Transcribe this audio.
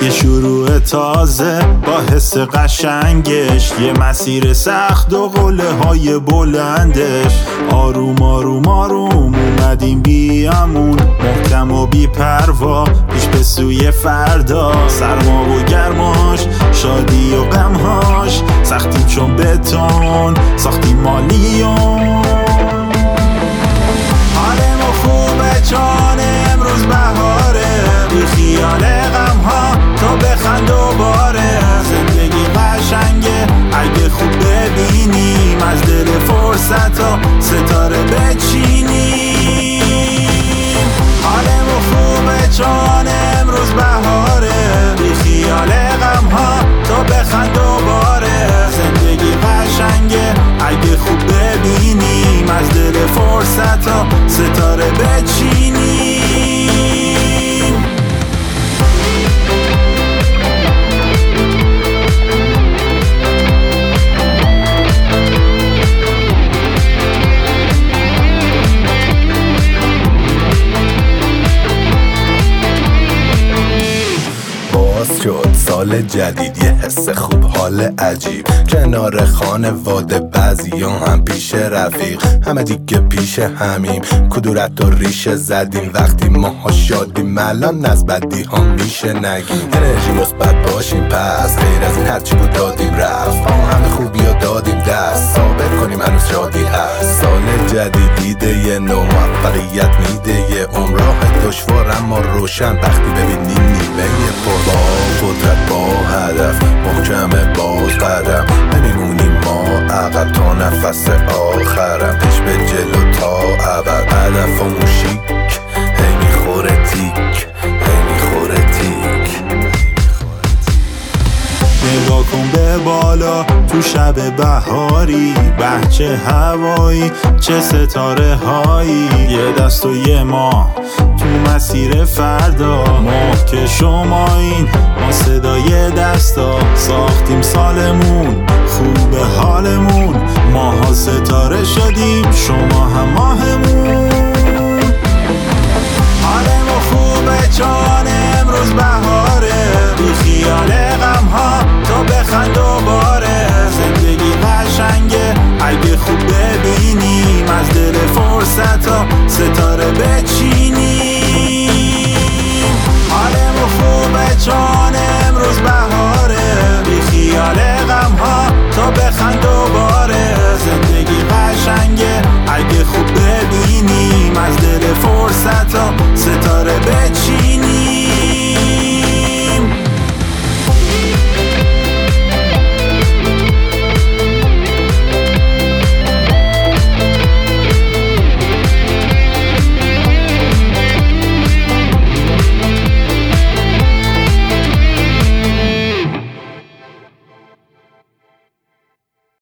یه شروع تازه با حس قشنگش، یه مسیر سخت و قله های بلندش. آروم آروم آروم اومدیم بیامون، محکم و بی پروا پیش به سوی فردا. سرما و گرماش، شادی و غمهاش، سختیم چون بتون ساختیم مالیون. حالمو خوبه چون امروز بهاره، بی خیال غمها تو بخند دوباره. زندگی قشنگه اگه خوب ببینیم، از دل فرصتا ستاره بچینیم. حالمو خوبه چون امروز بهاره، بی خیال غمها تو بخند دوباره. زندگی قشنگه اگه خوب ببینیم، از دل فرصتا ستاره بچینیم. شد سال جدید، یه حس خوب، حال عجیب، کنار خانواده، بعضی هم پیش رفیق، همه دیگه پیش همیم. کدورت و ریشه زدیم وقتی ماها شادیم، الان از بدی ها میشه نگیم. انرژی مثبت باشیم، پس غیر از این هرچی بود دادیم رفت. همه خوبی ها دادیم دست، ثابت کنیم هنوز شادی هست. سال جدید دیده یه نو موفقیت میده، یه عمر راه دشوار اما روشن، وقتی ببینیم نیمه پر قدرت با هدف، محکم باز قدم، نمیمونیم ما عقب تا نفس آخرم. پیش به جلو تا ابد، هدفمون شیک، هی میخوره تیک، هی میخوره تیک. نگاه کن به بالا تو شب بهاری، بهچه هوایی، چه ستاره هایی. یه دست و یه ما تو مسیر فردا، ما که شمایین، ما صدای دستا. ساختیم سالمون، خوب حالمون، ماها ستاره شدیم، شما هم ماهمون. حالمو خوبه چون امروز بهاره، بی خیال غمها تو بخند دوباره. زندگی قشنگه اگه خوب ببینیم، از دل فرصتا ستاره بچینیم.